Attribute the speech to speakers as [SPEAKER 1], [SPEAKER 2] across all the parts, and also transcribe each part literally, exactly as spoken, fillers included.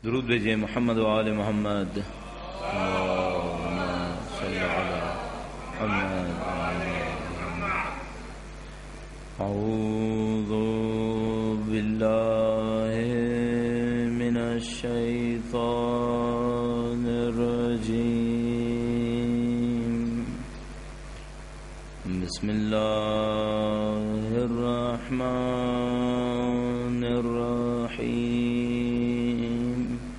[SPEAKER 1] درود بھیجیے محمد و آل محمد. اللہم صلی علی محمد. اعوذ باللہ من الشیطان الرجیم. بسم اللہ الرحمن الرحیم.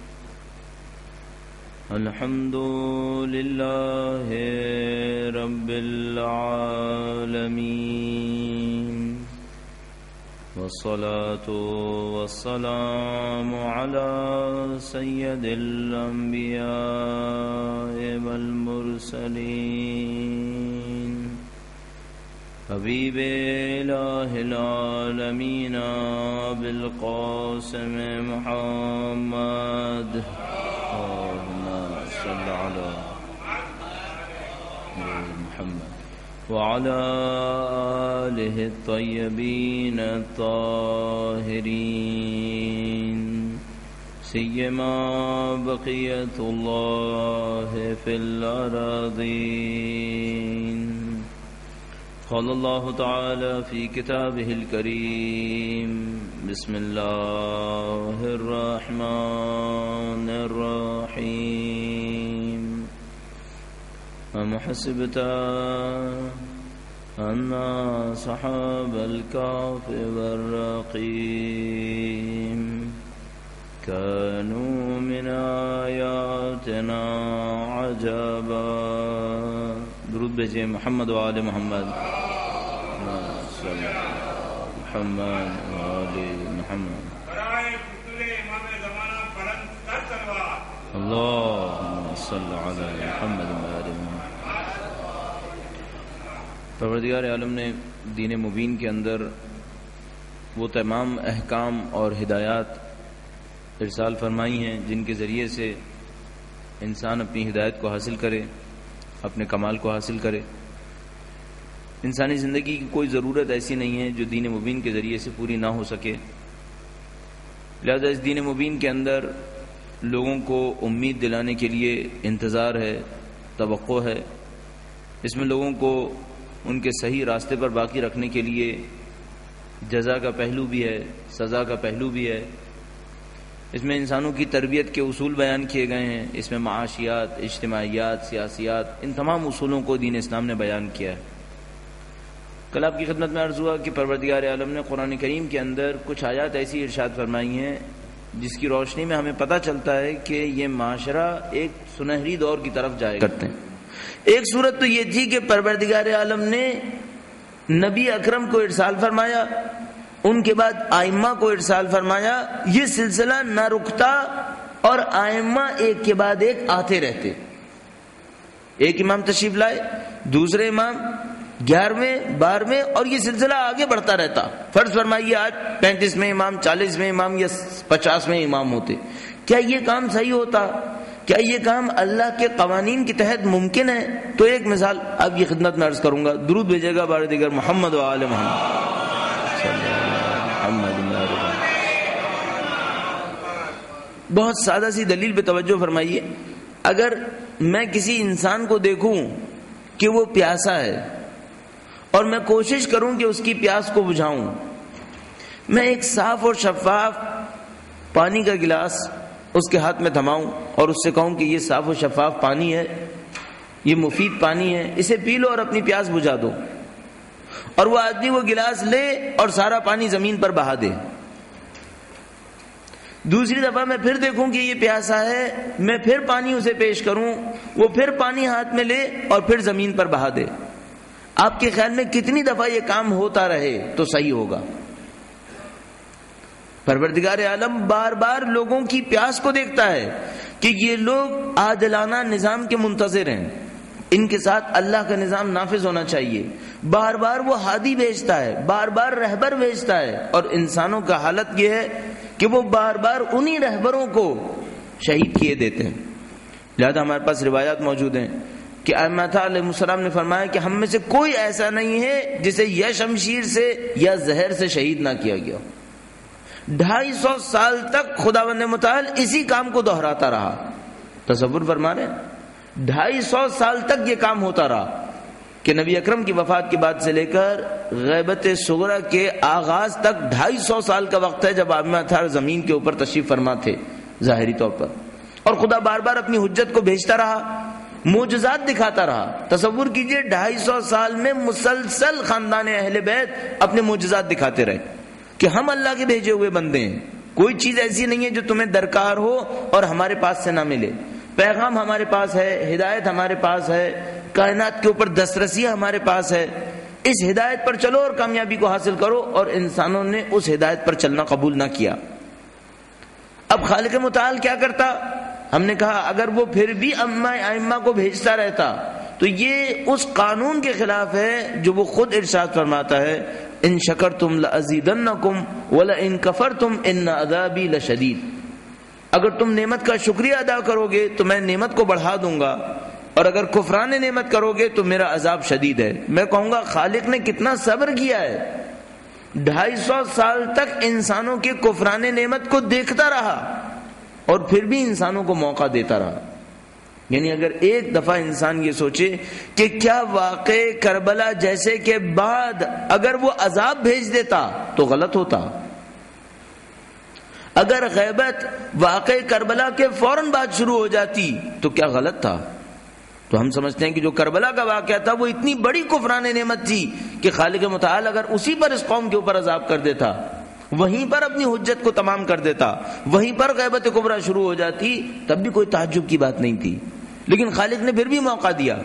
[SPEAKER 1] الحمد للہ رب العالمین والصلاة والسلام علی سید الانبیاء والمرسلین حبیب الہ العالمین بالقاسم محمد. صلی علی محمد وعلى آلہ الطیبین الطاہرین سیما بقیت اللہ فی الارضین. قال اللہ تعالی فی کتابہ الکریم. بسم اللہ الرحمن الرحیم. ام حسبت ان اصحاب الكهف والرقیم كانوا من آیاتنا عجبا. درود بھیجیے محمد و آل محمد. محمد و آل محمد. اللہم صلی علی محمد و آل محمد. پروردگار عالم نے دین مبین کے اندر وہ تمام احکام اور ہدایات ارسال فرمائی ہیں جن کے ذریعے سے انسان اپنی ہدایت کو حاصل کرے، اپنے کمال کو حاصل کرے. انسانی زندگی کی کوئی ضرورت ایسی نہیں ہے جو دین مبین کے ذریعے سے پوری نہ ہو سکے. لہذا اس دین مبین کے اندر لوگوں کو امید دلانے کے لیے انتظار ہے، توقع ہے. اس میں لوگوں کو ان کے صحیح راستے پر باقی رکھنے کے لیے جزا کا پہلو بھی ہے، سزا کا پہلو بھی ہے. اس میں انسانوں کی تربیت کے اصول بیان کیے گئے ہیں. اس میں معاشیات، اجتماعیات، سیاسیات، ان تمام اصولوں کو دین اسلام نے بیان کیا ہے. کل آپ کی خدمت میں عرض ہوا کہ پروردگار عالم نے قرآن کریم کے اندر کچھ آیات ایسی ارشاد فرمائی ہیں جس کی روشنی میں ہمیں پتہ چلتا ہے کہ یہ معاشرہ ایک سنہری دور کی طرف جائے کرتے ہیں. ایک صورت تو یہ تھی کہ پروردگار عالم نے نبی اکرم کو ارسال فرمایا، ان کے بعد آئمہ کو ارسال فرمایا. یہ سلسلہ نہ رکتا اور آئمہ ایک کے بعد ایک آتے رہتے. ایک امام تشریف لائے، دوسرے امام، گیارہویں، بارہویں، اور یہ سلسلہ آگے بڑھتا رہتا. فرض فرمائیے آج پینتیس میں امام، چالیس میں امام یا پچاس میں امام ہوتے. کیا یہ کام صحیح ہوتا؟ کیا یہ کام اللہ کے قوانین کے تحت ممکن ہے؟ تو ایک مثال آپ کی خدمت میں عرض کروں گا. درود بھیجے گا بار دیگر محمد و آل محمد. بہت سادہ سی دلیل پہ توجہ فرمائیے. اگر میں کسی انسان کو دیکھوں کہ وہ پیاسا ہے اور میں کوشش کروں کہ اس کی پیاس کو بجھاؤں، میں ایک صاف اور شفاف پانی کا گلاس اس کے ہاتھ میں تھماؤں اور اس سے کہوں کہ یہ صاف و شفاف پانی ہے، یہ مفید پانی ہے، اسے پی لو اور اپنی پیاس بجھا دو، اور وہ آدمی وہ گلاس لے اور سارا پانی زمین پر بہا دے. دوسری دفعہ میں پھر دیکھوں کہ یہ پیاسا ہے، میں پھر پانی اسے پیش کروں، وہ پھر پانی ہاتھ میں لے اور پھر زمین پر بہا دے. آپ کے خیال میں کتنی دفعہ یہ کام ہوتا رہے تو صحیح ہوگا؟ پروردگار عالم بار بار لوگوں کی پیاس کو دیکھتا ہے کہ یہ لوگ عادلانہ نظام کے منتظر ہیں، ان کے ساتھ اللہ کا نظام نافذ ہونا چاہیے. بار بار وہ ہادی بھیجتا ہے، بار بار رہبر بھیجتا ہے، اور انسانوں کا حالت یہ ہے کہ وہ بار بار انہی رہبروں کو شہید کیے دیتے ہیں. لہذا ہمارے پاس روایات موجود ہیں کہ ائمہ علیہ السلام نے فرمایا کہ ہم میں سے کوئی ایسا نہیں ہے جسے یا شمشیر سے یا زہر سے شہید نہ کیا گیا. ڈھائی سو سال تک خداوند متعال اسی کام کو دہراتا رہا. تصور فرما رہے ہیں, ڈھائی سو سال تک یہ کام ہوتا رہا کہ نبی اکرم کی وفات کے بعد سے لے کر غیبت صغریٰ کے آغاز تک ڈھائی سو سال کا وقت ہے جب عالم اطہار زمین کے اوپر تشریف فرما تھے ظاہری طور پر, اور خدا بار بار اپنی حجت کو بھیجتا رہا, معجزات دکھاتا رہا. تصور کیجئے ڈھائی سو سال میں مسلسل خاندان اہل بیت اپنے معجزات دکھاتے رہے کہ ہم اللہ کے بھیجے ہوئے بندے ہیں, کوئی چیز ایسی نہیں ہے جو تمہیں درکار ہو اور ہمارے پاس سے نہ ملے. پیغام ہمارے پاس ہے, ہدایت ہمارے پاس ہے, کائنات کے اوپر دسترسی ہمارے پاس ہے, اس ہدایت پر چلو اور کامیابی کو حاصل کرو. اور انسانوں نے اس ہدایت پر چلنا قبول نہ کیا. اب خالق متعال کیا کرتا؟ ہم نے کہا اگر وہ پھر بھی ائمہ کو بھیجتا رہتا تو یہ اس قانون کے خلاف ہے جو وہ خود ارشاد فرماتا ہے, ان شکرتم لازیدنکم ولئن کفرتم ان عذابی لشدید. اگر تم نعمت کا شکریہ ادا کرو گے تو میں نعمت کو بڑھا دوں گا, اور اگر کفران نعمت کرو گے تو میرا عذاب شدید ہے. میں کہوں گا خالق نے کتنا صبر کیا ہے, ڈھائی سو سال تک انسانوں کے کفران نعمت کو دیکھتا رہا اور پھر بھی انسانوں کو موقع دیتا رہا. یعنی اگر ایک دفعہ انسان یہ سوچے کہ کیا واقع کربلا جیسے کے بعد اگر وہ عذاب بھیج دیتا تو غلط ہوتا, اگر غیبت واقع کربلا کے فوراً بعد شروع ہو جاتی تو کیا غلط تھا. تو ہم سمجھتے ہیں کہ جو کربلا کا واقعہ تھا وہ اتنی بڑی کفران نعمت تھی کہ خالق متعال اگر اسی پر اس قوم کے اوپر عذاب کر دیتا, وہیں پر اپنی حجت کو تمام کر دیتا, وہیں پر غیبت کبریٰ شروع ہو جاتی, تب بھی کوئی تعجب کی بات نہیں تھی. لیکن خالق نے پھر بھی موقع دیا,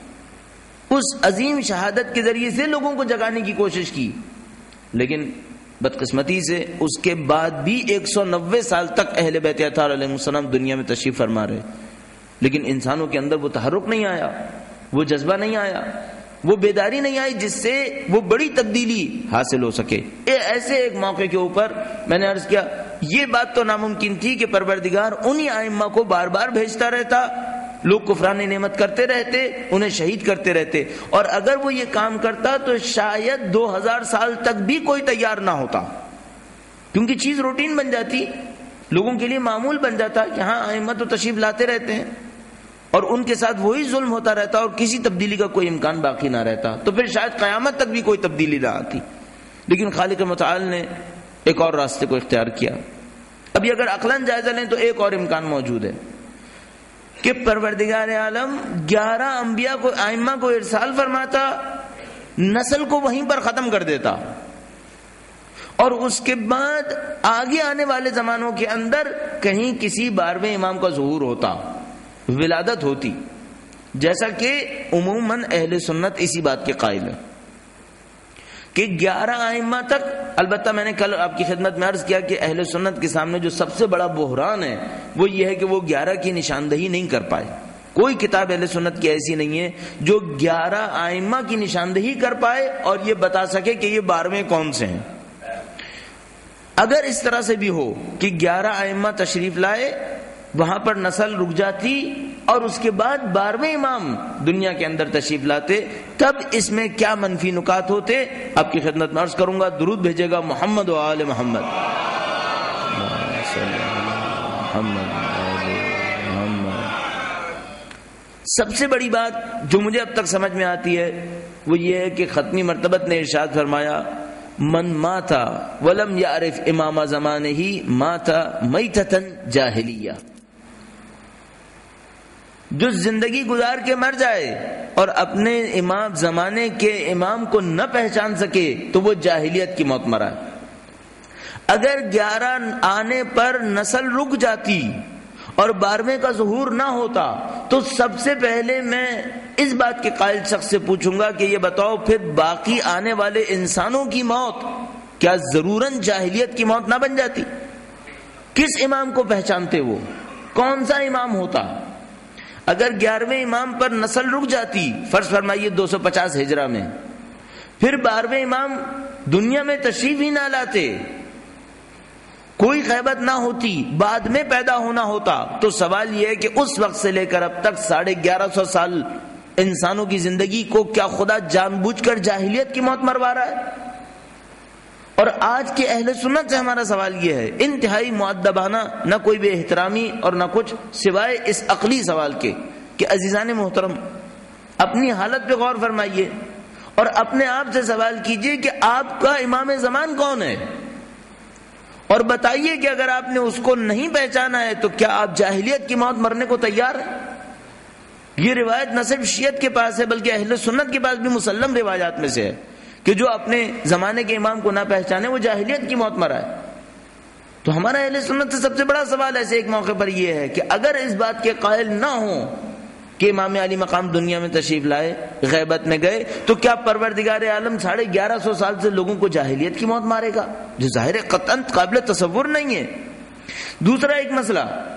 [SPEAKER 1] اس عظیم شہادت کے ذریعے سے لوگوں کو جگانے کی کوشش کی. لیکن بدقسمتی سے اس کے بعد بھی ایک سو نوے سال تک اہل بیت اطہار علیہ السلام دنیا میں تشریف فرما رہے, لیکن انسانوں کے اندر وہ تحرک نہیں آیا, وہ جذبہ نہیں آیا, وہ بیداری نہیں آئی جس سے وہ بڑی تبدیلی حاصل ہو سکے. ایسے ایک موقع کے اوپر میں نے عرض کیا یہ بات تو ناممکن تھی کہ پروردگار انہی ائمہ کو بار بار بھیجتا رہتا, لوگ کفران نعمت کرتے رہتے, انہیں شہید کرتے رہتے, اور اگر وہ یہ کام کرتا تو شاید دو ہزار سال تک بھی کوئی تیار نہ ہوتا, کیونکہ چیز روٹین بن جاتی, لوگوں کے لیے معمول بن جاتا کہ ہاں ائمہ تو تشریف لاتے رہتے ہیں اور ان کے ساتھ وہی ظلم ہوتا رہتا اور کسی تبدیلی کا کوئی امکان باقی نہ رہتا, تو پھر شاید قیامت تک بھی کوئی تبدیلی نہ آتی. لیکن خالق متعال نے ایک اور راستے کو اختیار کیا. ابھی اگر عقلاً جائزہ لیں تو ایک اور امکان موجود ہے کہ پروردگار عالم گیارہ انبیاء کو ائمہ کو ارسال فرماتا, نسل کو وہیں پر ختم کر دیتا, اور اس کے بعد آگے آنے والے زمانوں کے اندر کہیں کسی بارہویں امام کا ظہور ہوتا, ولادت ہوتی, جیسا کہ عموماً اہل سنت اسی بات کے قائل ہے کہ گیارہ ائمہ تک. البتہ میں نے کل آپ کی خدمت میں عرض کیا کہ اہل سنت کے سامنے جو سب سے بڑا بحران ہے وہ یہ ہے کہ وہ گیارہ کی نشاندہی نہیں کر پائے. کوئی کتاب اہل سنت کی ایسی نہیں ہے جو گیارہ ائمہ کی نشاندہی کر پائے اور یہ بتا سکے کہ یہ بارہویں کون سے ہیں. اگر اس طرح سے بھی ہو کہ گیارہ ائمہ تشریف لائے, وہاں پر نسل رک جاتی اور اس کے بعد بارہویں امام دنیا کے اندر تشریف لاتے, تب اس میں کیا منفی نکات ہوتے آپ کی خدمت میں عرض کروں گا. درود بھیجے گا محمد و آل محمد. سب سے بڑی بات جو مجھے اب تک سمجھ میں آتی ہے وہ یہ ہے کہ ختمی مرتبت نے ارشاد فرمایا من ماتا ولم یعرف امام زمانہ ماتا میتتن جاہلیہ. جو زندگی گزار کے مر جائے اور اپنے امام زمانے کے امام کو نہ پہچان سکے تو وہ جاہلیت کی موت مرا. اگر گیارہ آنے پر نسل رک جاتی اور بارہویں کا ظہور نہ ہوتا تو سب سے پہلے میں اس بات کے قائل شخص سے پوچھوں گا کہ یہ بتاؤ پھر باقی آنے والے انسانوں کی موت کیا ضروراً جاہلیت کی موت نہ بن جاتی؟ کس امام کو پہچانتے وہ؟ کون سا امام ہوتا؟ اگر گیارہویں امام پر نسل رک جاتی, فرض فرمائیے دو سو پچاس ہجرہ میں, پھر بارہویں امام دنیا میں تشریف ہی نہ لاتے, کوئی غیبت نہ ہوتی, بعد میں پیدا ہونا ہوتا, تو سوال یہ ہے کہ اس وقت سے لے کر اب تک ساڑھے گیارہ سو سال انسانوں کی زندگی کو کیا خدا جان بوجھ کر جاہلیت کی موت مروا رہا ہے؟ اور آج کے اہل سنت سے ہمارا سوال یہ ہے، انتہائی مؤدبانہ، نہ کوئی بے احترامی اور نہ کچھ، سوائے اس عقلی سوال کے کہ عزیزان محترم اپنی حالت پہ غور فرمائیے اور اپنے آپ سے سوال کیجئے کہ آپ کا امام زمان کون ہے، اور بتائیے کہ اگر آپ نے اس کو نہیں پہچانا ہے تو کیا آپ جاہلیت کی موت مرنے کو تیار ہیں؟ یہ روایت نہ صرف شیعت کے پاس ہے بلکہ اہل سنت کے پاس بھی مسلم روایات میں سے ہے کہ جو اپنے زمانے کے امام کو نہ پہچانے وہ جاہلیت کی موت مرا ہے۔ تو ہمارا اہل سنت سے سب سے بڑا سوال ایسے ایک موقع پر یہ ہے کہ اگر اس بات کے قائل نہ ہوں کہ امام علی مقام دنیا میں تشریف لائے، غیبت میں گئے، تو کیا پروردگار عالم ساڑھے گیارہ سو سال سے لوگوں کو جاہلیت کی موت مارے گا؟ جو ظاہر قطعاً قابل تصور نہیں ہے۔ دوسرا ایک مسئلہ،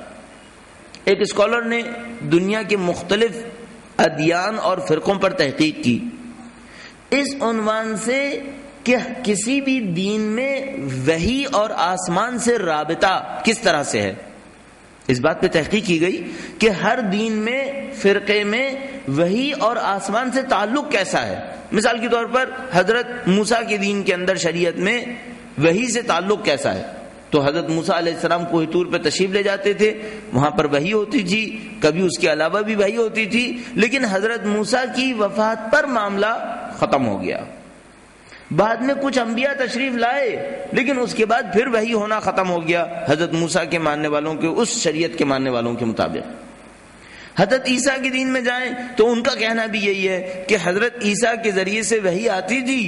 [SPEAKER 1] ایک اسکالر نے دنیا کے مختلف ادیان اور فرقوں پر تحقیق کی اس عنوان سے کہ کسی بھی دین میں وحی اور آسمان سے رابطہ کس طرح سے ہے۔ اس بات پہ تحقیق کی گئی کہ ہر دین میں، فرقے میں وحی اور آسمان سے تعلق کیسا ہے۔ مثال کے طور پر حضرت موسیٰ کے دین کے اندر شریعت میں وحی سے تعلق کیسا ہے، تو حضرت موسیٰ علیہ السلام کوہ طور پہ تشریف لے جاتے تھے، وہاں پر وحی ہوتی تھی، کبھی اس کے علاوہ بھی وحی ہوتی تھی، لیکن حضرت موسیٰ کی وفات پر معاملہ ختم ہو گیا۔ بعد میں کچھ انبیاء تشریف لائے لیکن اس کے بعد پھر وحی ہونا ختم ہو گیا حضرت موسیٰ کے ماننے والوں کے، اس شریعت کے ماننے والوں کے مطابق۔ حضرت عیسیٰ کے دین میں جائیں تو ان کا کہنا بھی یہی ہے کہ حضرت عیسیٰ کے ذریعے سے وحی آتی تھی،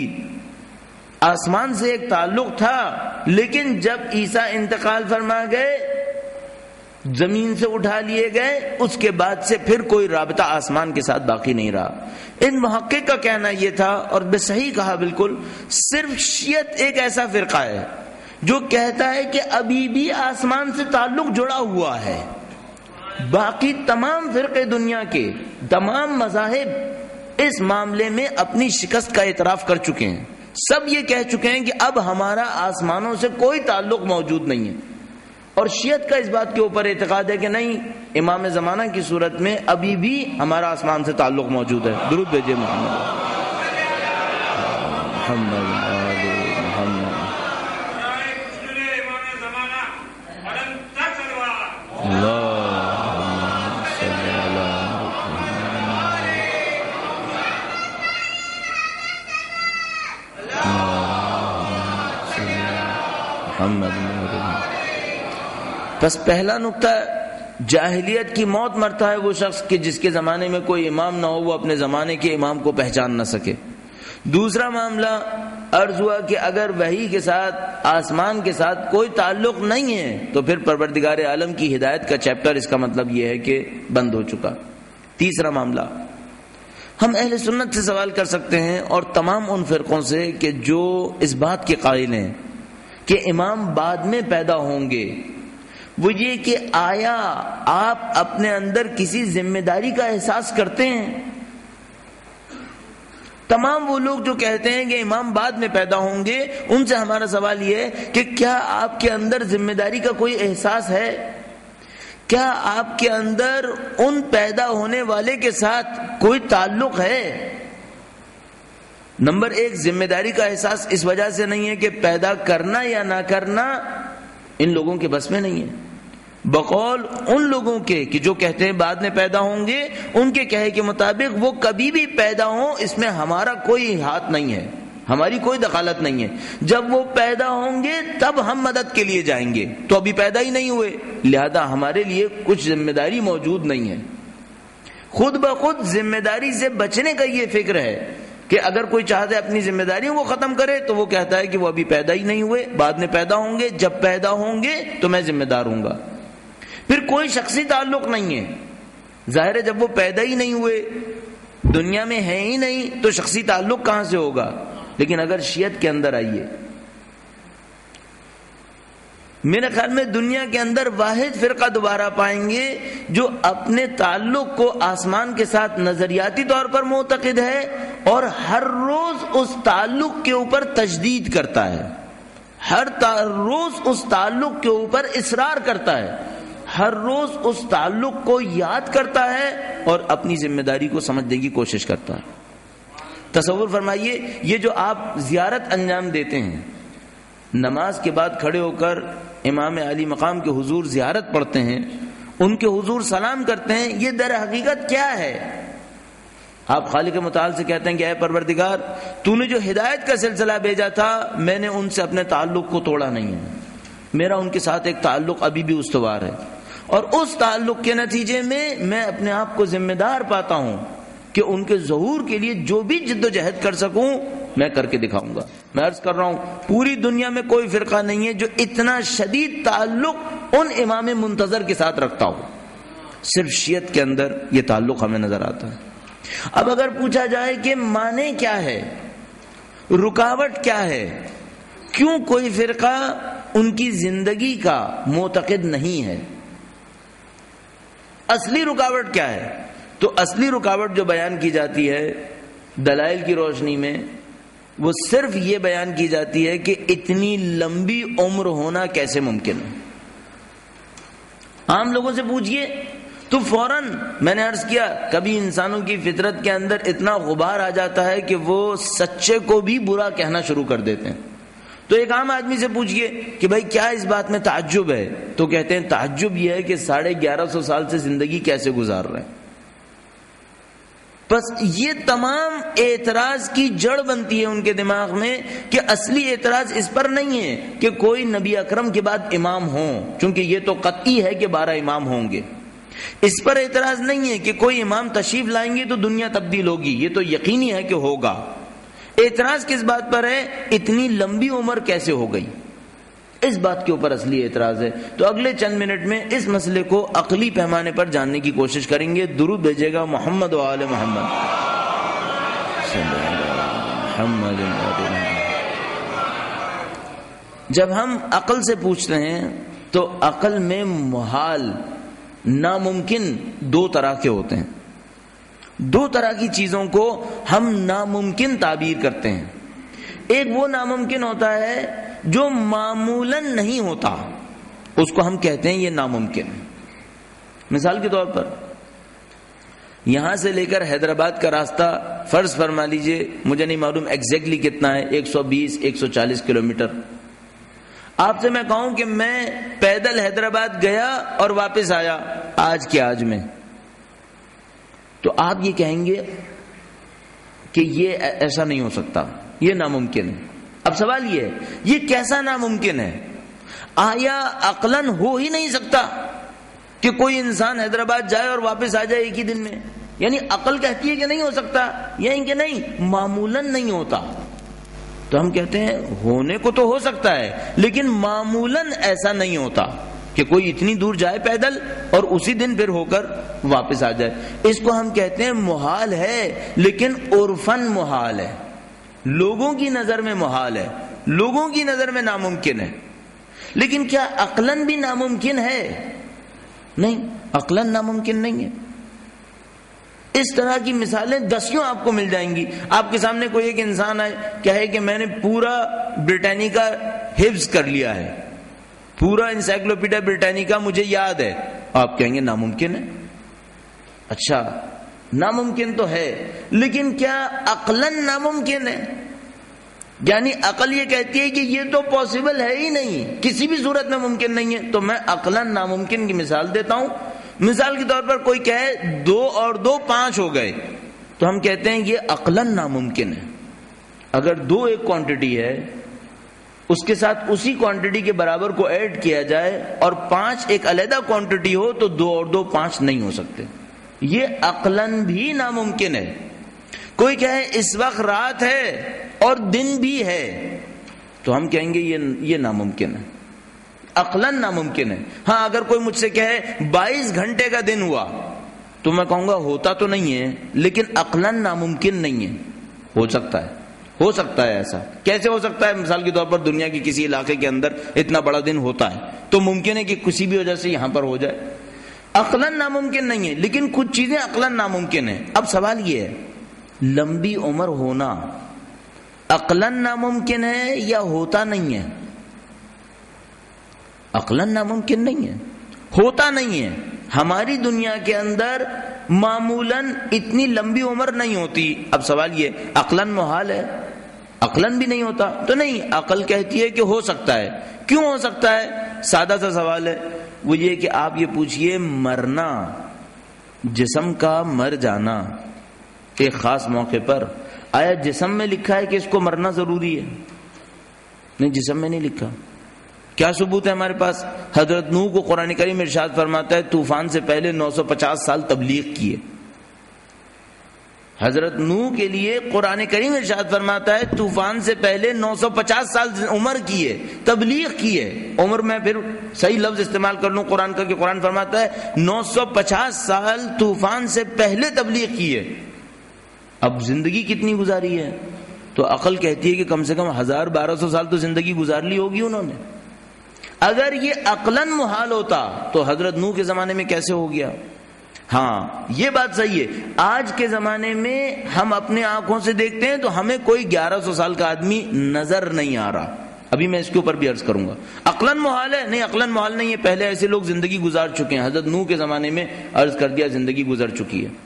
[SPEAKER 1] آسمان سے ایک تعلق تھا، لیکن جب عیسیٰ انتقال فرما گئے، زمین سے اٹھا لیے گئے، اس کے بعد سے پھر کوئی رابطہ آسمان کے ساتھ باقی نہیں رہا۔ ان محقق کا کہنا یہ تھا، اور بے صحیح کہا بالکل، صرف شیعت ایک ایسا فرقہ ہے جو کہتا ہے کہ ابھی بھی آسمان سے تعلق جڑا ہوا ہے۔ باقی تمام فرقے دنیا کے، تمام مذاہب اس معاملے میں اپنی شکست کا اعتراف کر چکے ہیں۔ سب یہ کہہ چکے ہیں کہ اب ہمارا آسمانوں سے کوئی تعلق موجود نہیں ہے، اور شیعت کا اس بات کے اوپر اعتقاد ہے کہ نہیں، امام زمانہ کی صورت میں ابھی بھی ہمارا آسمان سے تعلق موجود ہے۔ درود بھیجئے محمد محمد آل محمد۔ اللہم صلی علی محمد محمد۔ بس پہلا نقطہ، جاہلیت کی موت مرتا ہے وہ شخص کہ جس کے زمانے میں کوئی امام نہ ہو، وہ اپنے زمانے کے امام کو پہچان نہ سکے۔ دوسرا معاملہ عرض ہوا کہ اگر وحی کے ساتھ، آسمان کے ساتھ کوئی تعلق نہیں ہے تو پھر پروردگار عالم کی ہدایت کا چیپٹر، اس کا مطلب یہ ہے کہ بند ہو چکا۔ تیسرا معاملہ، ہم اہل سنت سے سوال کر سکتے ہیں اور تمام ان فرقوں سے کہ جو اس بات کے قائل ہیں کہ امام بعد میں پیدا ہوں گے، وہ یہ کہ آیا آپ اپنے اندر کسی ذمہ داری کا احساس کرتے ہیں؟ تمام وہ لوگ جو کہتے ہیں کہ امام بعد میں پیدا ہوں گے، ان سے ہمارا سوال یہ ہے کہ کیا آپ کے اندر ذمہ داری کا کوئی احساس ہے؟ کیا آپ کے اندر ان پیدا ہونے والے کے ساتھ کوئی تعلق ہے؟ نمبر ایک، ذمہ داری کا احساس اس وجہ سے نہیں ہے کہ پیدا کرنا یا نہ کرنا ان لوگوں کے بس میں نہیں ہے۔ بقول ان لوگوں کے کہ جو کہتے ہیں بعد میں پیدا ہوں گے، ان کے کہے کے مطابق وہ کبھی بھی پیدا ہوں، اس میں ہمارا کوئی ہاتھ نہیں ہے، ہماری کوئی دخالت نہیں ہے۔ جب وہ پیدا ہوں گے تب ہم مدد کے لیے جائیں گے، تو ابھی پیدا ہی نہیں ہوئے، لہذا ہمارے لیے کچھ ذمہ داری موجود نہیں ہے۔ خود بخود ذمہ داری سے بچنے کا یہ فکر ہے کہ اگر کوئی چاہتا ہے اپنی ذمہ داریوں کو ختم کرے تو وہ کہتا ہے کہ وہ ابھی پیدا ہی نہیں ہوئے، بعد میں پیدا ہوں گے، جب پیدا ہوں گے تو میں ذمہ دار ہوں گا۔ پھر کوئی شخصی تعلق نہیں ہے، ظاہر ہے جب وہ پیدا ہی نہیں ہوئے، دنیا میں ہے ہی نہیں، تو شخصی تعلق کہاں سے ہوگا؟ لیکن اگر شیعت کے اندر آئیے، میرے خیال میں دنیا کے اندر واحد فرقہ دوبارہ پائیں گے جو اپنے تعلق کو آسمان کے ساتھ نظریاتی طور پر معتقد ہے اور ہر روز اس تعلق کے اوپر تجدید کرتا ہے، ہر روز اس تعلق کے اوپر اصرار کرتا ہے، ہر روز اس تعلق کو یاد کرتا ہے اور اپنی ذمہ داری کو سمجھنے کی کوشش کرتا ہے۔ تصور فرمائیے، یہ جو آپ زیارت انجام دیتے ہیں، نماز کے بعد کھڑے ہو کر امام علی مقام کے حضور زیارت پڑھتے ہیں، ان کے حضور سلام کرتے ہیں، یہ در حقیقت کیا ہے؟ آپ خالق متعال سے کہتے ہیں کہ اے پروردگار، تو نے جو ہدایت کا سلسلہ بھیجا تھا میں نے ان سے اپنے تعلق کو توڑا نہیں ہے، میرا ان کے ساتھ ایک تعلق ابھی بھی استوار ہے، اور اس تعلق کے نتیجے میں میں اپنے آپ کو ذمہ دار پاتا ہوں کہ ان کے ظہور کے لیے جو بھی جد و جہد کر سکوں میں کر کے دکھاؤں گا۔ میں عرض کر رہا ہوں پوری دنیا میں کوئی فرقہ نہیں ہے جو اتنا شدید تعلق ان امام منتظر کے ساتھ رکھتا ہو، صرف شیعت کے اندر یہ تعلق ہمیں نظر آتا ہے۔ اب اگر پوچھا جائے کہ معنی کیا ہے، رکاوٹ کیا ہے، کیوں کوئی فرقہ ان کی زندگی کا معتقد نہیں ہے، اصلی رکاوٹ کیا ہے، تو اصلی رکاوٹ جو بیان کی جاتی ہے دلائل کی روشنی میں وہ صرف یہ بیان کی جاتی ہے کہ اتنی لمبی عمر ہونا کیسے ممکن ہے۔ عام لوگوں سے پوچھئے تو فوراً میں نے عرض کیا کبھی انسانوں کی فطرت کے اندر اتنا غبار آ جاتا ہے کہ وہ سچے کو بھی برا کہنا شروع کر دیتے ہیں۔ تو ایک عام آدمی سے پوچھئے کہ بھائی کیا اس بات میں تعجب ہے، تو کہتے ہیں تعجب یہ ہے کہ ساڑھے گیارہ سو سال سے زندگی کیسے گزار رہے ہیں۔ بس یہ تمام اعتراض کی جڑ بنتی ہے ان کے دماغ میں کہ اصلی اعتراض اس پر نہیں ہے کہ کوئی نبی اکرم کے بعد امام ہوں، چونکہ یہ تو قطعی ہے کہ بارہ امام ہوں گے۔ اس پر اعتراض نہیں ہے کہ کوئی امام تشریف لائیں گے تو دنیا تبدیل ہوگی، یہ تو یقینی ہے کہ ہوگا۔ اعتراض کس بات پر ہے؟ اتنی لمبی عمر کیسے ہو گئی، اس بات کے اوپر اصلی اعتراض ہے۔ تو اگلے چند منٹ میں اس مسئلے کو عقلی پیمانے پر جاننے کی کوشش کریں گے۔ درود بھیجے گا محمد و آل محمد۔ جب ہم عقل سے پوچھتے ہیں تو عقل میں محال، ناممکن دو طرح کے ہوتے ہیں۔ دو طرح کی چیزوں کو ہم ناممکن تعبیر کرتے ہیں۔ ایک وہ ناممکن ہوتا ہے جو معمولاً نہیں ہوتا، اس کو ہم کہتے ہیں یہ ناممکن ہے۔ مثال کے طور پر یہاں سے لے کر حیدرآباد کا راستہ فرض فرما لیجئے، مجھے نہیں معلوم ایگزیکٹلی کتنا ہے، ایک سو بیس ایک سو چالیس کلومیٹر۔ آپ سے میں کہوں کہ میں پیدل حیدرآباد گیا اور واپس آیا آج کے آج میں، تو آپ یہ کہیں گے کہ یہ ایسا نہیں ہو سکتا، یہ ناممکن ہے۔ اب سوال یہ ہے یہ کیسا ناممکن ہے؟ آیا عقلاً ہو ہی نہیں سکتا کہ کوئی انسان حیدرآباد جائے اور واپس آ جائے ایک ہی دن میں؟ یعنی عقل کہتی ہے کہ نہیں ہو سکتا، یعنی کہ نہیں معمولاً نہیں ہوتا۔ تو ہم کہتے ہیں ہونے کو تو ہو سکتا ہے لیکن معمولاً ایسا نہیں ہوتا کہ کوئی اتنی دور جائے پیدل اور اسی دن پھر ہو کر واپس آ جائے۔ اس کو ہم کہتے ہیں محال ہے، لیکن عرفاً محال ہے، لوگوں کی نظر میں محال ہے، لوگوں کی نظر میں ناممکن ہے۔ لیکن کیا عقلاً بھی ناممکن ہے؟ نہیں، عقلاً ناممکن نہیں ہے۔ اس طرح کی مثالیں دسیوں آپ کو مل جائیں گی۔ آپ کے سامنے کوئی ایک انسان آئے کہے کہ میں نے پورا برٹانیکا حفظ کر لیا ہے، پورا انسائکلوپیڈیا برٹانیکا مجھے یاد ہے، آپ کہیں گے ناممکن ہے۔ اچھا ناممکن تو ہے، لیکن کیا عقلاً ناممکن ہے؟ یعنی عقل یہ کہتی ہے کہ یہ تو پاسبل ہے ہی نہیں، کسی بھی صورت میں ممکن نہیں ہے۔ تو میں عقلاً ناممکن کی مثال دیتا ہوں۔ مثال کے طور پر کوئی کہے دو اور دو پانچ ہو گئے، تو ہم کہتے ہیں یہ عقلاً ناممکن ہے۔ اگر دو ایک کوانٹٹی ہے، اس کے ساتھ اسی کوانٹٹی کے برابر کو ایڈ کیا جائے اور پانچ ایک علیحدہ کوانٹٹی ہو تو دو اور دو پانچ نہیں ہو سکتے، یہ عقلاً بھی ناممکن ہے۔ کوئی کہے اس وقت رات ہے اور دن بھی ہے، تو ہم کہیں گے یہ یہ ناممکن ہے، عقلاً ناممکن ہے۔ ہاں اگر کوئی مجھ سے کہے بائیس گھنٹے کا دن ہوا، تو میں کہوں گا ہوتا تو نہیں ہے لیکن عقلاً ناممکن نہیں ہے، ہو سکتا ہے، ہو سکتا ہے۔ ایسا کیسے ہو سکتا ہے؟ مثال کے طور پر دنیا کے کسی علاقے کے اندر اتنا بڑا دن ہوتا ہے تو ممکن ہے کہ کسی بھی وجہ سے یہاں پر ہو جائے، عقلاً ناممکن نہیں ہے، لیکن کچھ چیزیں عقلاً ناممکن ہیں۔ اب سوال یہ ہے لمبی عمر ہونا عقلاً ناممکن ہے یا ہوتا نہیں ہے؟ عقلاً ناممکن نہیں ہے، ہوتا نہیں ہے۔ ہماری دنیا کے اندر معمولاً اتنی لمبی عمر نہیں ہوتی۔ اب سوال یہ عقلاً محال ہے، عقلاً بھی نہیں ہوتا تو نہیں، عقل کہتی ہے کہ ہو سکتا ہے. کیوں ہو سکتا ہے؟ سادہ سا سوال ہے، وہ یہ کہ آپ یہ پوچھئے مرنا، جسم کا مر جانا ایک خاص موقع پر، آیا جسم میں لکھا ہے کہ اس کو مرنا ضروری ہے؟ نہیں، جسم میں نہیں لکھا. کیا ثبوت ہے ہمارے پاس؟ حضرت نوح کو قرآن کریم ارشاد فرماتا ہے طوفان سے پہلے نو سو پچاس سال تبلیغ کیے. حضرت نوح کے لیے قرآن کریم ارشاد فرماتا ہے طوفان سے پہلے نو سو پچاس سال عمر کی ہے، تبلیغ کی ہے. عمر میں پھر صحیح لفظ استعمال کر لوں قرآن کا کہ قرآن فرماتا ہے نو سو پچاس سال طوفان سے پہلے تبلیغ کی ہے. اب زندگی کتنی گزاری ہے؟ تو عقل کہتی ہے کہ کم سے کم ہزار بارہ سو سال تو زندگی گزار لی ہوگی انہوں نے. اگر یہ عقلاً محال ہوتا تو حضرت نوح کے زمانے میں کیسے ہو گیا؟ ہاں یہ بات صحیح ہے، آج کے زمانے میں ہم اپنے آنکھوں سے دیکھتے ہیں تو ہمیں کوئی گیارہ سو سال کا آدمی نظر نہیں آ رہا. ابھی میں اس کے اوپر بھی عرض کروں گا. عقلاً محال ہے؟ نہیں، عقلاً محال نہیں ہے. پہلے ایسے لوگ زندگی گزار چکے ہیں، حضرت نوح کے زمانے میں عرض کر دیا زندگی گزر چکی ہے.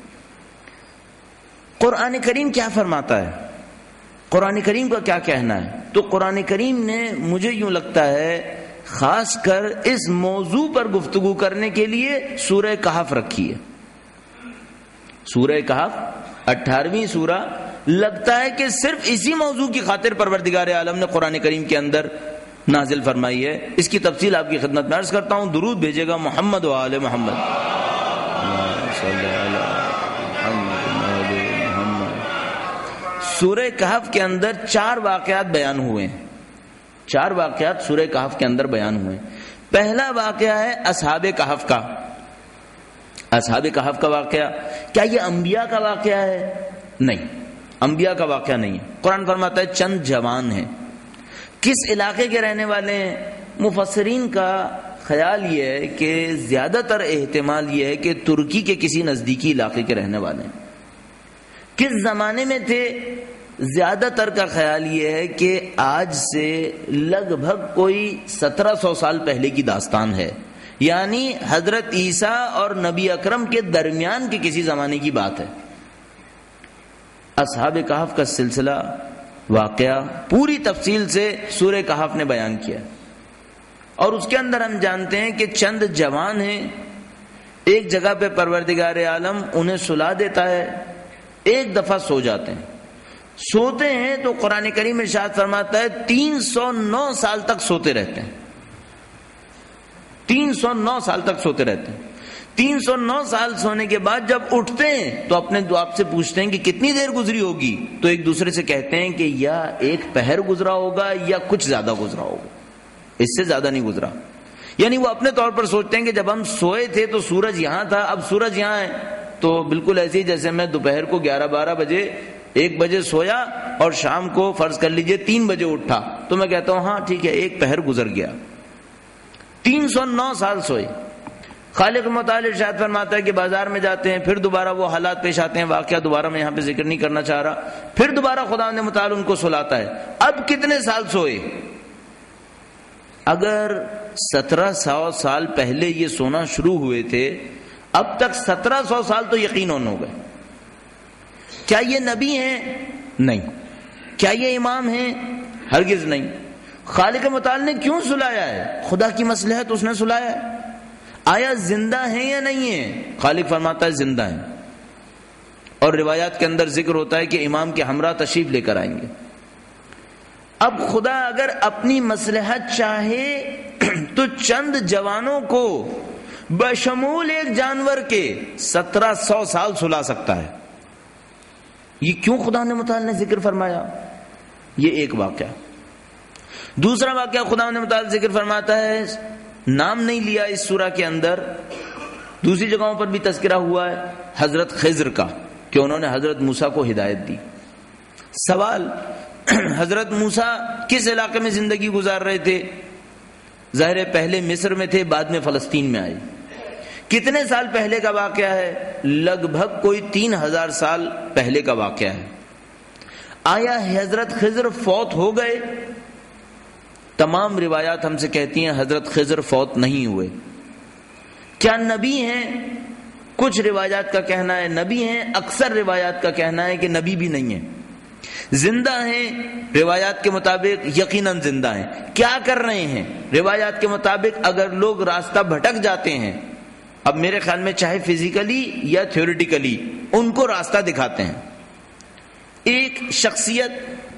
[SPEAKER 1] قرآن کریم کیا فرماتا ہے؟ قرآن کریم کا کیا کہنا ہے؟ تو قرآن کریم نے مجھے یوں لگتا ہے خاص کر اس موضوع پر گفتگو کرنے کے لیے سورہ کہف رکھی ہے. سورہ کہف اٹھارہویں سورہ، لگتا ہے کہ صرف اسی موضوع کی خاطر پروردگار عالم نے قرآن کریم کے اندر نازل فرمائی ہے. اس کی تفصیل آپ کی خدمت میں عرض کرتا ہوں. درود بھیجے گا محمد و آل محمد. سورہ کہف کے اندر چار واقعات بیان ہوئے ہیں. چار واقعات سورہ کہف کے اندر بیان ہوئے ہیں. پہلا واقعہ ہے اصحاب کہف کا. اصحاب کہف کا واقعہ کیا یہ انبیاء کا واقعہ ہے؟ نہیں، انبیاء کا واقعہ نہیں ہے. قرآن فرماتا ہے چند جوان ہیں. کس علاقے کے رہنے والے ہیں؟ مفسرین کا خیال یہ ہے کہ زیادہ تر احتمال یہ ہے کہ ترکی کے کسی نزدیکی علاقے کے رہنے والے ہیں. کس زمانے میں تھے؟ زیادہ تر کا خیال یہ ہے کہ آج سے لگ بھگ کوئی سترہ سو سال پہلے کی داستان ہے، یعنی حضرت عیسیٰ اور نبی اکرم کے درمیان کے کسی زمانے کی بات ہے. اصحاب کہف کا سلسلہ واقعہ پوری تفصیل سے سورہ کہف نے بیان کیا، اور اس کے اندر ہم جانتے ہیں کہ چند جوان ہیں، ایک جگہ پہ پروردگار عالم انہیں سلا دیتا ہے، ایک دفعہ سو جاتے ہیں. سوتے ہیں تو قرآن کریم ارشاد فرماتا ہے تین سو نو سال تک سوتے رہتے ہیں. تین سو نو سال تک سوتے رہتے ہیں. تین سو نو سال سونے کے بعد جب اٹھتے ہیں تو اپنے آپ سے پوچھتے ہیں کہ کتنی دیر گزری ہوگی، تو ایک دوسرے سے کہتے ہیں کہ یا ایک پہر گزرا ہوگا یا کچھ زیادہ گزرا ہوگا، اس سے زیادہ نہیں گزرا. یعنی وہ اپنے طور پر سوچتے ہیں کہ جب ہم سوئے تھے تو سورج یہاں تھا، اب سورج یہاں ہے. تو بالکل ایسے ہی جیسے میں دوپہر کو گیارہ بارہ بجے ایک بجے سویا اور شام کو فرض کر لیجئے تین بجے اٹھا تو میں کہتا ہوں ہاں ٹھیک ہے ایک پہر گزر گیا. تین سو نو سال سوئے. خالق متعال ارشاد فرماتا ہے کہ بازار میں جاتے ہیں، پھر دوبارہ وہ حالات پیش آتے ہیں، واقعہ دوبارہ میں یہاں پہ ذکر نہیں کرنا چاہ رہا، پھر دوبارہ خدا نے متعال ان کو سلاتا ہے. اب کتنے سال سوئے؟ اگر سترہ سو سال پہلے یہ سونا شروع ہوئے تھے، اب تک سترہ سو سال تو یقیناً ہو گئے. کیا یہ نبی ہیں؟ نہیں. کیا یہ امام ہیں؟ ہرگز نہیں. خالق متعال نے کیوں سلایا ہے؟ خدا کی مصلحت اس نے سلایا ہے. آیا زندہ ہیں یا نہیں ہیں؟ خالق فرماتا ہے زندہ ہیں، اور روایات کے اندر ذکر ہوتا ہے کہ امام کے ہمراہ تشریف لے کر آئیں گے. اب خدا اگر اپنی مصلحت چاہے تو چند جوانوں کو بشمول ایک جانور کے سترہ سو سال سلا سکتا ہے. یہ کیوں خدا نے متعال نے ذکر فرمایا؟ یہ ایک واقعہ. دوسرا واقعہ خدا نے متعال ذکر فرماتا ہے، نام نہیں لیا اس سورہ کے اندر، دوسری جگہوں پر بھی تذکرہ ہوا ہے حضرت خضر کا کہ انہوں نے حضرت موسیٰ کو ہدایت دی. سوال، حضرت موسیٰ کس علاقے میں زندگی گزار رہے تھے؟ ظاہر پہلے مصر میں تھے، بعد میں فلسطین میں آئے. کتنے سال پہلے کا واقعہ ہے؟ لگ بھگ کوئی تین ہزار سال پہلے کا واقعہ ہے. آیا حضرت خضر فوت ہو گئے؟ تمام روایات ہم سے کہتی ہیں حضرت خضر فوت نہیں ہوئے. کیا نبی ہیں؟ کچھ روایات کا کہنا ہے نبی ہیں، اکثر روایات کا کہنا ہے کہ نبی بھی نہیں ہیں. زندہ ہیں روایات کے مطابق، یقیناً زندہ ہیں. کیا کر رہے ہیں؟ روایات کے مطابق اگر لوگ راستہ بھٹک جاتے ہیں، اب میرے خیال میں چاہے فزیکلی یا تھیوریٹیکلی، ان کو راستہ دکھاتے ہیں. ایک شخصیت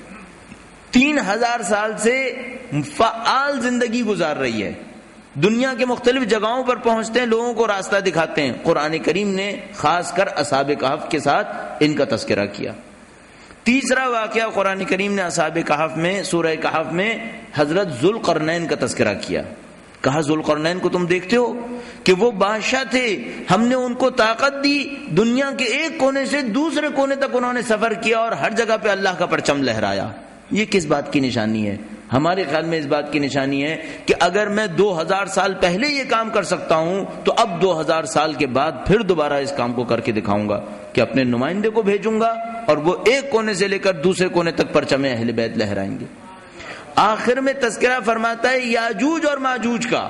[SPEAKER 1] تین ہزار سال سے فعال زندگی گزار رہی ہے، دنیا کے مختلف جگہوں پر پہنچتے ہیں، لوگوں کو راستہ دکھاتے ہیں. قرآن کریم نے خاص کر اصحاب کہف کے ساتھ ان کا تذکرہ کیا. تیسرا واقعہ قرآن کریم نے اصحاب کہف میں، سورہ کہف میں حضرت ذوالقرنین کا تذکرہ کیا. کہا ذوالقرنین کو تم دیکھتے ہو کہ وہ بادشاہ تھے، ہم نے ان کو طاقت دی، دنیا کے ایک کونے سے دوسرے کونے تک انہوں نے سفر کیا اور ہر جگہ پہ اللہ کا پرچم لہرایا. یہ کس بات کی نشانی ہے؟ ہمارے خیال میں اس بات کی نشانی ہے کہ اگر میں دو ہزار سال پہلے یہ کام کر سکتا ہوں تو اب دو ہزار سال کے بعد پھر دوبارہ اس کام کو کر کے دکھاؤں گا کہ اپنے نمائندے کو بھیجوں گا اور وہ ایک کونے سے لے کر دوسرے کونے تک پرچم اہل بیت لہرائیں گے. آخر میں تذکرہ فرماتا ہے یاجوج اور ماجوج کا.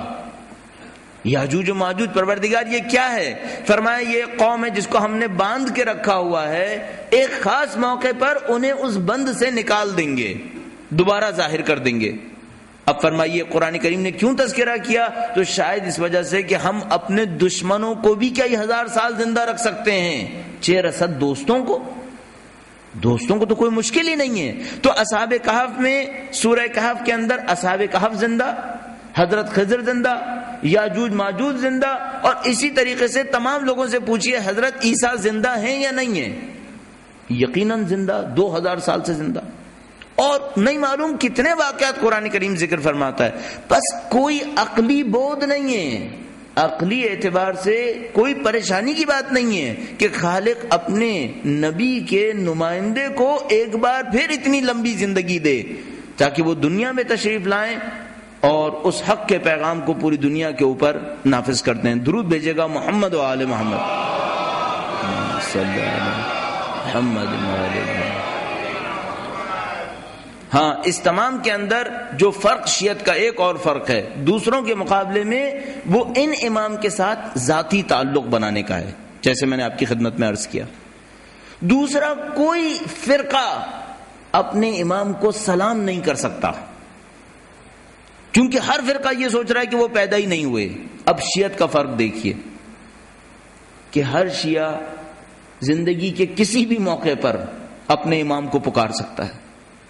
[SPEAKER 1] یاجوج و ماجوج پروردگار یہ کیا ہے؟ فرمایا یہ قوم ہے جس کو ہم نے باندھ کے رکھا ہوا ہے، ایک خاص موقع پر انہیں اس بند سے نکال دیں گے، دوبارہ ظاہر کر دیں گے. اب فرمائیے قرآن کریم نے کیوں تذکرہ کیا؟ تو شاید اس وجہ سے کہ ہم اپنے دشمنوں کو بھی کئی ہزار سال زندہ رکھ سکتے ہیں، چیر اسد دوستوں کو دوستوں کو تو کوئی مشکل ہی نہیں ہے. تو اصحاب کہف میں سورہ کہف کے اندر اصحاب کہف زندہ، حضرت خضر زندہ، یاجوج ماجوج زندہ، اور اسی طریقے سے تمام لوگوں سے پوچھئے حضرت عیسیٰ زندہ ہیں یا نہیں ہیں؟ یقیناً زندہ، دو ہزار سال سے زندہ. اور نہیں معلوم کتنے واقعات قرآن کریم ذکر فرماتا ہے. بس کوئی عقلی بودھ نہیں ہے، عقلی اعتبار سے کوئی پریشانی کی بات نہیں ہے کہ خالق اپنے نبی کے نمائندے کو ایک بار پھر اتنی لمبی زندگی دے تاکہ وہ دنیا میں تشریف لائیں اور اس حق کے پیغام کو پوری دنیا کے اوپر نافذ کرتے ہیں. درود بھیجے گا محمد و آل محمد صلی اللہ علیہ محمد. ہاں اس تمام کے اندر جو فرق شیعت کا ایک اور فرق ہے دوسروں کے مقابلے میں، وہ ان امام کے ساتھ ذاتی تعلق بنانے کا ہے، جیسے میں نے آپ کی خدمت میں عرض کیا. دوسرا کوئی فرقہ اپنے امام کو سلام نہیں کر سکتا، کیونکہ ہر فرقہ یہ سوچ رہا ہے کہ وہ پیدا ہی نہیں ہوئے. اب شیعت کا فرق دیکھیے کہ ہر شیعہ زندگی کے کسی بھی موقع پر اپنے امام کو پکار سکتا ہے،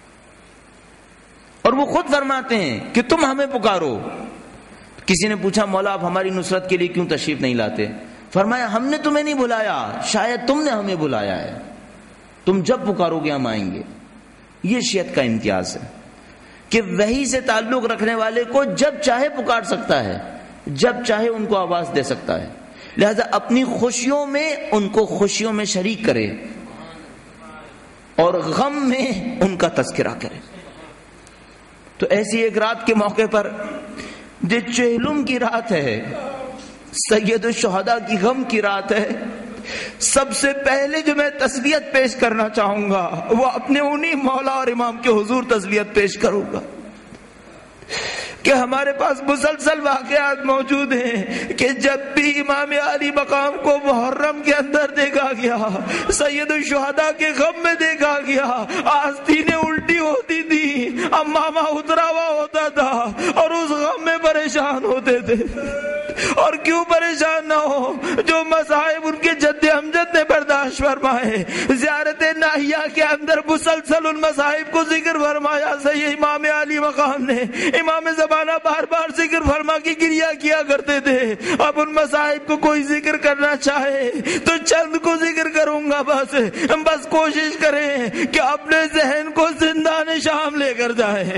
[SPEAKER 1] اور وہ خود فرماتے ہیں کہ تم ہمیں پکارو. کسی نے پوچھا مولا آپ ہماری نصرت کے لیے کیوں تشریف نہیں لاتے؟ فرمایا ہم نے تمہیں نہیں بلایا، شاید تم نے ہمیں بلایا ہے، تم جب پکارو گے ہم آئیں گے. یہ شیعت کا امتیاز ہے کہ وحی سے تعلق رکھنے والے کو جب چاہے پکار سکتا ہے، جب چاہے ان کو آواز دے سکتا ہے. لہذا اپنی خوشیوں میں ان کو خوشیوں میں شریک کرے اور غم میں ان کا تذکرہ کرے. تو ایسی ایک رات کے موقع پر جو چہلم کی رات ہے، سید الشہداء کی غم کی رات ہے، سب سے پہلے جو میں تسلیت پیش کرنا چاہوں گا وہ اپنے انہی مولا اور امام کے حضور تسلیت پیش کروں گا کہ ہمارے پاس مسلسل واقعات موجود ہیں کہ جب بھی امام علی مقام کو محرم کے اندر دیکھا گیا، سید الشہداء کے غم میں دیکھا گیا، آستینیں الٹی ہوتی تھی، امامہ اترا ہوا ہوتا تھا اور اس غم میں پریشان ہوتے تھے. اور کیوں پریشان نہ ہو؟ جو مصائب ان کے جد امجد نے برداشت فرمائے. زیارت ناہیہ کے اندر مسلسل ان مصائب کو ذکر فرمایا. صحیح امام علی مقام نے امام زمانہ بار بار ذکر فرما کی گریہ کیا کرتے تھے. اب ان مصائب کو کوئی ذکر کرنا چاہے تو چند کو ذکر کروں گا. بس بس کوشش کریں کہ اپنے ذہن کو زندان شام لے کر جائیں.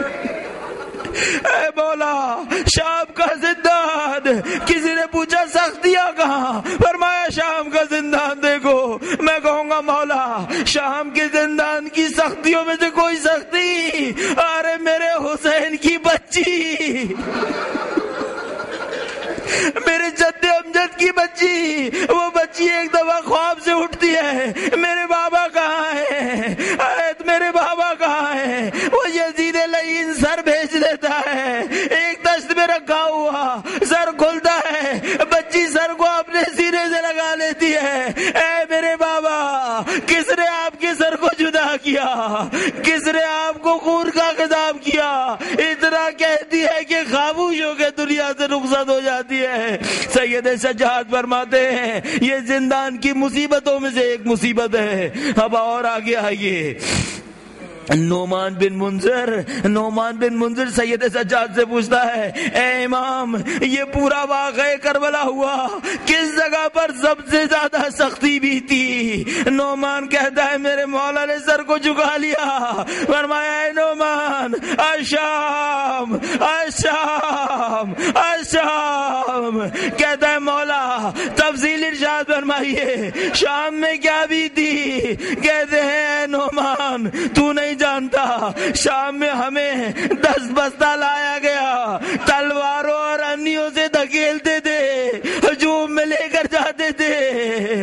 [SPEAKER 1] اے مولا شام کا زندان، کسی نے پوچھا سختیاں کہاں؟ فرمایا شام کا زندان دیکھو. میں کہوں گا مولا شام کے زندان کی سختیوں میں سے کوئی سختی، ارے میرے حسین کی بچی، میرے جد امجد کی بچی، وہ بچی ایک دفعہ خواب سے اٹھتی ہے، میرے بابا کہاں ہے؟ میرے بابا کہاں ہے؟ وہ یزید لعین سر بھیج دیتا ہے، ایک دست میں رکھا ہوا سر کھلتا ہے، بچی سر کو اپنے سینے سے لگا لیتی ہے. اے میرے بابا کس نے آپ کے سر کو جدا کیا؟ کس نے آپ کو خون کا خطاب کیا؟ اتنا کہتی ہے کہ خاموش ہو کے دنیا سے رخصت ہو جاتی ہے۔ سید سجاد فرماتے ہیں یہ زندان کی مصیبتوں میں سے ایک مصیبت ہے۔ اب اور آگے آئیے، نعمان بن منذر نعمان بن منذر سید سجاد سے پوچھتا ہے اے امام، یہ پورا واقعہ کربلا ہوا، کس جگہ پر سب سے زیادہ سختی بھی تھی؟ نعمان کہتا ہے میرے مولا نے سر کو جھکا لیا، فرمایا اے نعمان، الشام الشام الشام۔ کہتا ہے مولا تفصیل ارشاد فرمائیے، شام میں کیا بھی تھی؟ کہتے ہیں اے نعمان تو نہیں جانتا، شام میں ہمیں دس بستہ لایا گیا، تلواروں اور انیوں سے دھکیلتے تھے، ہجوم میں لے کر جاتے تھے،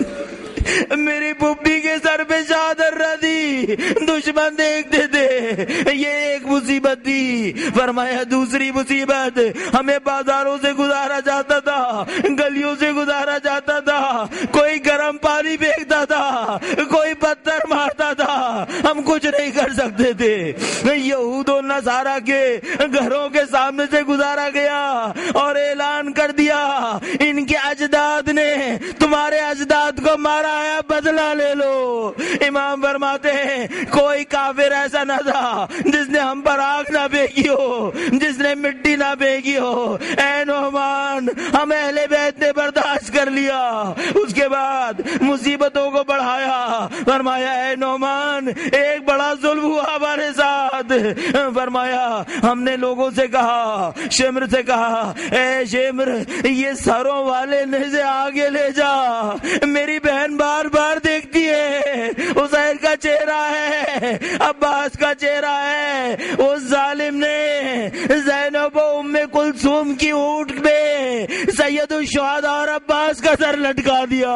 [SPEAKER 1] میری پھپھی کے سر پہ چادر رہی، دشمن دیکھتے تھے، یہ ایک مصیبت تھی۔ فرمایا دوسری مصیبت، ہمیں بازاروں سے گزارا جاتا تھا، گلیوں سے گزارا جاتا تھا، کوئی گرم پانی پھینکتا تھا، کوئی پتھر مارتا تھا، ہم کچھ نہیں کر سکتے تھے۔ یہود و نصارا کے گھروں کے سامنے سے گزارا گیا اور اعلان کر دیا ان کے اجداد نے تمہارے اجداد کو مارا ہے، بدلہ لے لو۔ امام فرماتے ہیں کوئی کافر ایسا نہ تھا جس نے ہم پر آگ نہ پھینکی ہو، جس نے مٹی نہ پھینکی ہو۔ اے نعمان ہم اہل بیت نے برداشت کر لیا، اس کے بعد مصیبتوں کو بڑھایا۔ فرمایا اے نعمان ایک بڑا ظلم ہوا ہمارے ساتھ۔ فرمایا ہم نے لوگوں سے کہا، شمر سے کہا اے شمر یہ سروں والے نیزے آگے لے جا، میری بہن بار بار دیکھتی ہے، حسین کا چہرہ ہے، عباس کا چہرہ ہے، اس ظالم نے زینب و ام کلثوم کی اونٹ پہ سید الشہداء اور عباس کا سر لٹکا دیا،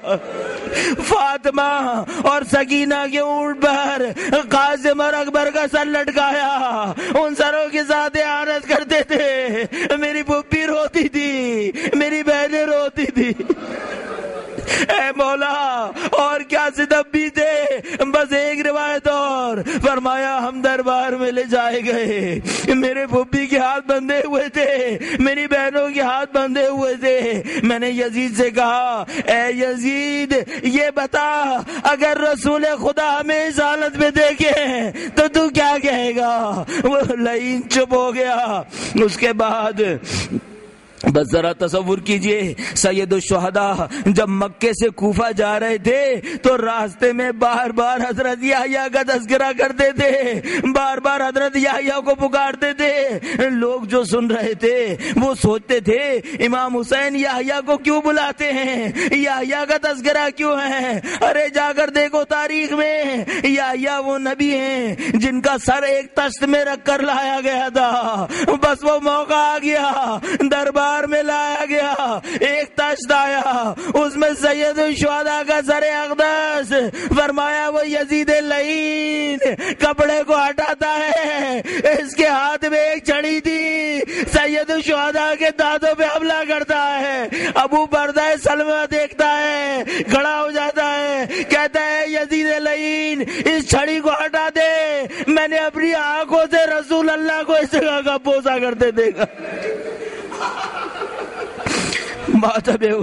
[SPEAKER 1] فاطمہ اور سکینہ کے اونٹ پر قاسم اور اکبر کا سر لٹکایا، ان سروں کے ساتھ اعانت کرتے تھے، میری پھپھی روتی تھی، میری بہنیں روتی تھی۔ اے مولا اور کیا ستم بھی تھے، بس ایک روایت اور۔ فرمایا ہم دربار میں لے جائے گئے، میرے پھپھی کے ہاتھ بندھے ہوئے تھے، میری بہنوں کے ہاتھ بندھے ہوئے تھے۔ میں نے یزید سے کہا اے یزید یہ بتا اگر رسول خدا ہمیں اس حالت میں دیکھے تو تو کیا کہے گا؟ وہ لعین چپ ہو گیا۔ اس کے بعد بس ذرا تصور کیجئے سید الشہداء جب مکے سے کوفہ جا رہے تھے تو راستے میں بار بار حضرت یحییٰ کا تذکرہ کرتے تھے، بار بار حضرت یحییٰ کو پکارتے تھے۔ لوگ جو سن رہے تھے وہ سوچتے تھے امام حسین یحییٰ کو کیوں بلاتے ہیں، یحییٰ کا تذکرہ کیوں ہے؟ ارے جا کر دیکھو تاریخ میں، یحییٰ وہ نبی ہیں جن کا سر ایک تشت میں رکھ کر لایا گیا تھا، بس وہ موقع آ گیا، دربار میں لایا گیا، ایک تشت آیا، اس میں سید الشہداء کا سر اقدس۔ فرمایا وہ یزید لعین کپڑے کو ہٹاتا ہے، اس کے ہاتھ میں ایک چھڑی تھی، سید الشہداء کے دانتوں پہ حملہ کرتا ہے۔ ابو بردہ سلمہ دیکھتا ہے، کھڑا ہو جاتا ہے، کہتا ہے یزید لعین اس چھڑی کو ہٹا دے، میں نے اپنی آنکھوں سے رسول اللہ کو اس جگہ کا بوسہ کرتے دیکھا۔